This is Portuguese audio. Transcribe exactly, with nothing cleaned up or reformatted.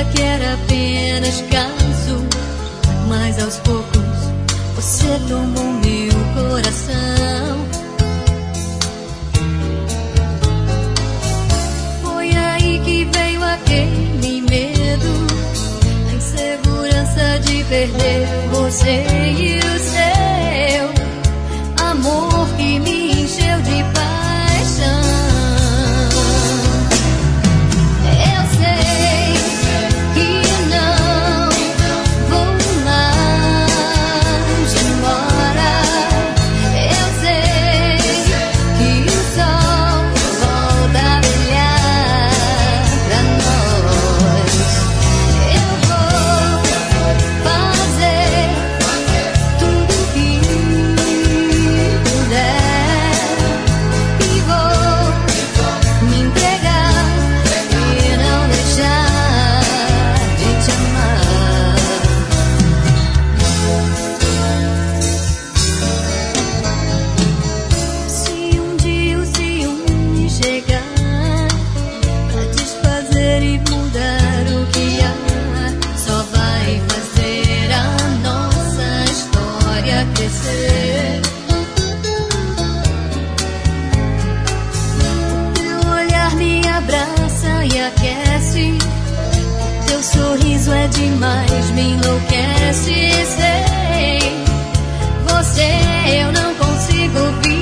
Sabia que era apenas caso, mas aos poucos você tomou meu coração. Foi aí que veio aquele medo, a insegurança de perder você e o seu amor que me encheu de paixão. Eu sei que não vou mais embora. Eu sei que o sol volta a brilhar pra nós. Eu vou fazer tudo que puder e vou me entregar e não deixar de te amar. Se um dia o ciúme chegar pra desfazer e mudar o que há, só vai fazer a nossa história crescer. Teu olhar me abraça e aquece, teu sorriso é demais, me enlouquece. Sei, você eu não consigo viver